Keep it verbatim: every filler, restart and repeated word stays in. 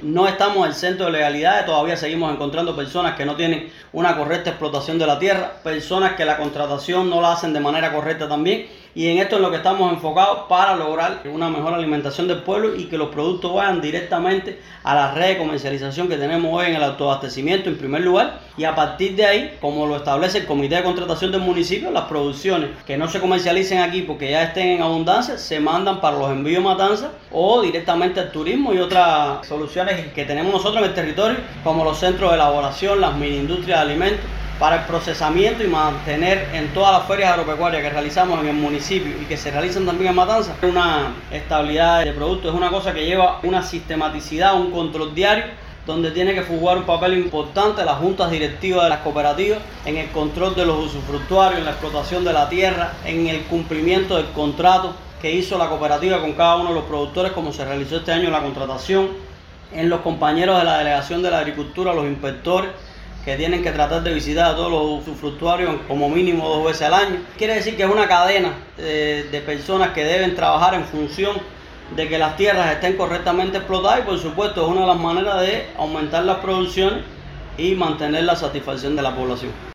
no estamos en el centro de legalidad, todavía seguimos encontrando personas que no tienen una correcta explotación de la tierra, personas que la contratación no la hacen de manera correcta también, y en esto es lo que estamos enfocados para lograr una mejor alimentación del pueblo y que los productos vayan directamente a la red de comercialización que tenemos hoy en el autoabastecimiento en primer lugar, y a partir de ahí, como lo establece el Comité de Contratación del municipio, las producciones que no se comercialicen aquí porque ya estén en abundancia se mandan para los envíos matanzas o directamente al turismo y otras soluciones que tenemos nosotros en el territorio, como los centros de elaboración, las mini industrias de alimentos, para el procesamiento y mantener en todas las ferias agropecuarias que realizamos en el municipio y que se realizan también en Matanzas una estabilidad de productos. Es una cosa que lleva una sistematicidad, un control diario, donde tiene que jugar un papel importante las juntas directivas de las cooperativas en el control de los usufructuarios, en la explotación de la tierra, en el cumplimiento del contrato que hizo la cooperativa con cada uno de los productores, como se realizó este año la contratación, en los compañeros de la Delegación de la Agricultura, los inspectores, que tienen que tratar de visitar a todos los usufructuarios como mínimo dos veces al año. Quiere decir que es una cadena de, de personas que deben trabajar en función de que las tierras estén correctamente explotadas, y por supuesto es una de las maneras de aumentar las producciones y mantener la satisfacción de la población.